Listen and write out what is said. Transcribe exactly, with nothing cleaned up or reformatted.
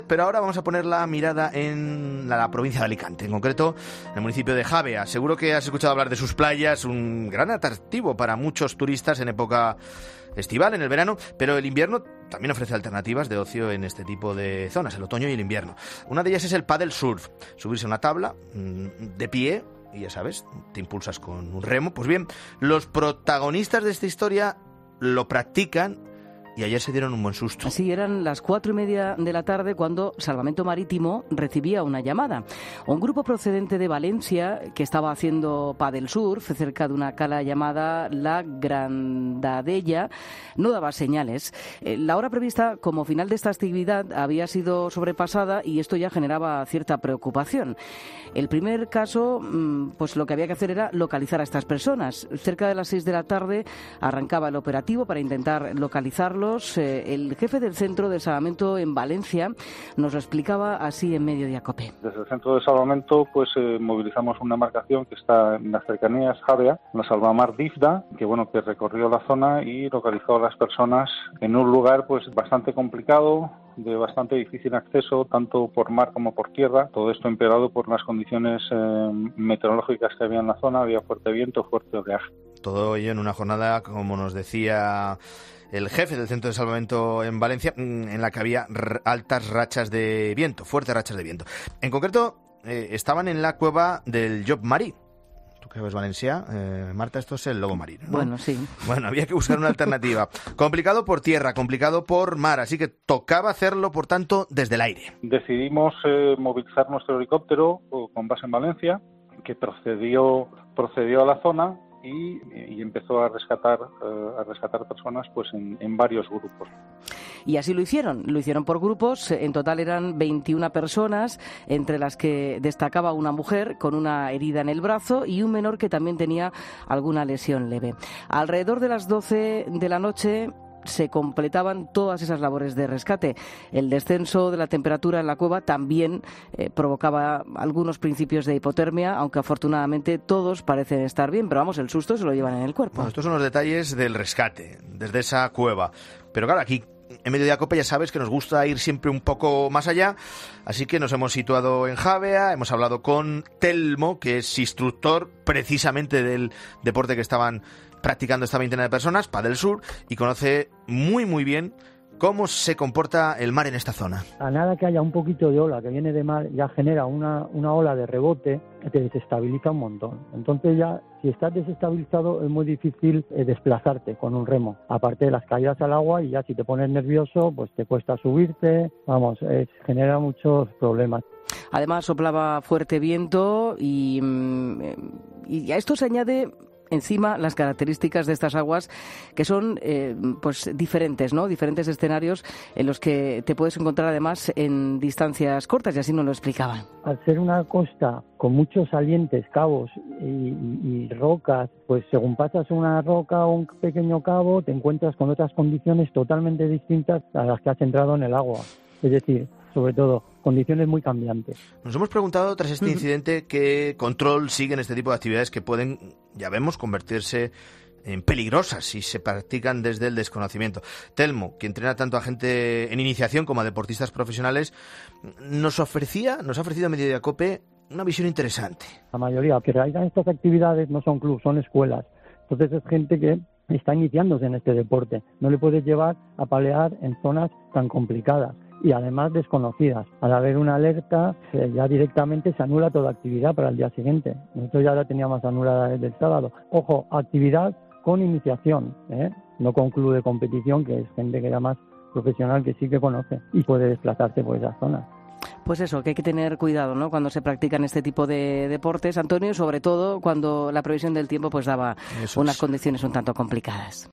Pero ahora vamos a poner la mirada en la, la provincia de Alicante, en concreto en el municipio de Javea. Seguro que has escuchado hablar de sus playas, un gran atractivo para muchos turistas en época estival, en el verano, pero el invierno también ofrece alternativas de ocio en este tipo de zonas, el otoño y el invierno. Una de ellas es el paddle surf, subirse a una tabla de pie y ya sabes, te impulsas con un remo. Pues bien, los protagonistas de esta historia lo practican y ayer se dieron un buen susto. Sí, eran las cuatro y media de la tarde cuando Salvamento Marítimo recibía una llamada. Un grupo procedente de Valencia que estaba haciendo paddle surf cerca de una cala llamada La Grandadella no daba señales. La hora prevista como final de esta actividad había sido sobrepasada y esto ya generaba cierta preocupación. El primer caso, pues lo que había que hacer era localizar a estas personas. Cerca de las seis de la tarde arrancaba el operativo para intentar localizarlos. El jefe del centro de salvamento en Valencia nos lo explicaba así en Mediodía Cope. Desde el centro de salvamento pues eh, movilizamos una embarcación que está en las cercanías Javea, la Salvamar Difda, que bueno que recorrió la zona y localizó a las personas en un lugar pues bastante complicado, de bastante difícil acceso, tanto por mar como por tierra. Todo esto empeorado por las condiciones eh, meteorológicas que había en la zona, había fuerte viento, fuerte oleaje. Todo ello en una jornada, como nos decía el jefe del centro de salvamento en Valencia, en la que había altas rachas de viento, fuertes rachas de viento. En concreto, eh, estaban en la cueva del Llop Marí. Tú que ves Valencia, eh, Marta, esto es el lobo marino, ¿no? Bueno, sí. Bueno, había que buscar una alternativa. Complicado por tierra, complicado por mar, así que tocaba hacerlo, por tanto, desde el aire. Decidimos eh, movilizar nuestro helicóptero con base en Valencia, que procedió, procedió a la zona y, y empezó a rescatar uh, a rescatar personas pues en, en varios grupos. Y así lo hicieron, lo hicieron por grupos. En total eran veintiuna personas, entre las que destacaba una mujer con una herida en el brazo y un menor que también tenía alguna lesión leve. Alrededor de las doce de la noche se completaban todas esas labores de rescate. El descenso de la temperatura en la cueva también eh, provocaba algunos principios de hipotermia, aunque afortunadamente todos parecen estar bien, pero vamos, el susto se lo llevan en el cuerpo. Bueno, estos son los detalles del rescate, desde esa cueva. Pero claro, aquí en Mediodía Cope ya sabes que nos gusta ir siempre un poco más allá, así que nos hemos situado en Javea, hemos hablado con Telmo, que es instructor precisamente del deporte que estaban practicando esta veintena de personas, paddle surf, y conoce muy muy bien cómo se comporta el mar en esta zona. A nada que haya un poquito de ola que viene de mar, ya genera una, una ola de rebote que te desestabiliza un montón. Entonces ya, si estás desestabilizado, es muy difícil eh, desplazarte con un remo. Aparte de las caídas al agua, y ya si te pones nervioso, pues te cuesta subirte, vamos, eh, genera muchos problemas. Además soplaba fuerte viento y, y a esto se añade encima las características de estas aguas, que son eh, pues diferentes, ¿no? Diferentes escenarios en los que te puedes encontrar además en distancias cortas, y así nos lo explicaban. Al ser una costa con muchos salientes, cabos y, y, y rocas, pues según pasas una roca o un pequeño cabo, te encuentras con otras condiciones totalmente distintas a las que has entrado en el agua. Es decir, sobre todo, condiciones muy cambiantes. Nos hemos preguntado, tras este incidente, qué control siguen este tipo de actividades que pueden, ya vemos, convertirse en peligrosas si se practican desde el desconocimiento. Telmo, que entrena tanto a gente en iniciación como a deportistas profesionales, nos ofrecía, nos ha ofrecido a Mediodía Cope una visión interesante. La mayoría que realizan estas actividades no son clubes, son escuelas. Entonces es gente que está iniciándose en este deporte. No le puedes llevar a palear en zonas tan complicadas y además desconocidas. Al haber una alerta, ya directamente se anula toda actividad para el día siguiente. Nosotros ya la teníamos anulada desde el sábado. Ojo, actividad con iniciación, ¿eh? No con club de competición, que es gente que era más profesional, que sí que conoce y puede desplazarse por esas zonas. Pues eso, que hay que tener cuidado, ¿no?, cuando se practican este tipo de deportes, Antonio, sobre todo cuando la previsión del tiempo pues daba eso unas es. condiciones un tanto complicadas.